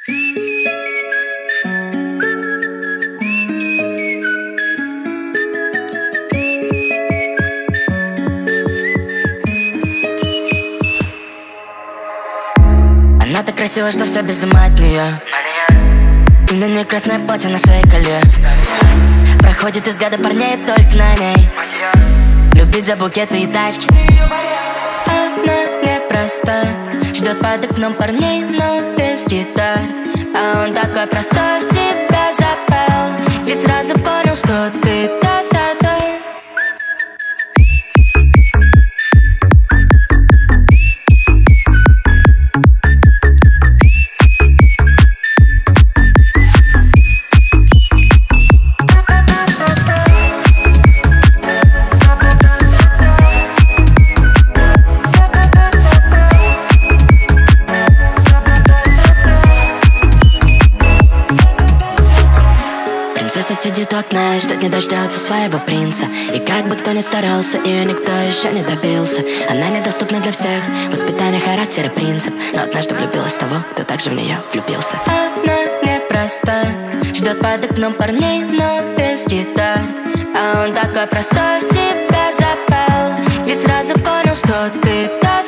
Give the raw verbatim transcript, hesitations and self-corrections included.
Она так красива, что все без ума от нее. И на ней красное платье на шее колье. Проходит из взгляда парней только на ней. Любить за букеты и тачки. Она непроста, ждет под окном парней, но без гитар. А он такой простой, в тебя запал. Ведь сразу понял, что ты та-та-та. Принцесса сидит у окна и ждет, не дождется своего принца. И как бы кто ни старался, ее никто еще не добился. Она недоступна для всех, воспитание, характер и принцип. Но однажды влюбилась в того, кто также в нее влюбился. Она непроста, ждет под окном парней, но без гитар. А он такой простой, в тебя запал. Ведь сразу понял, что ты так.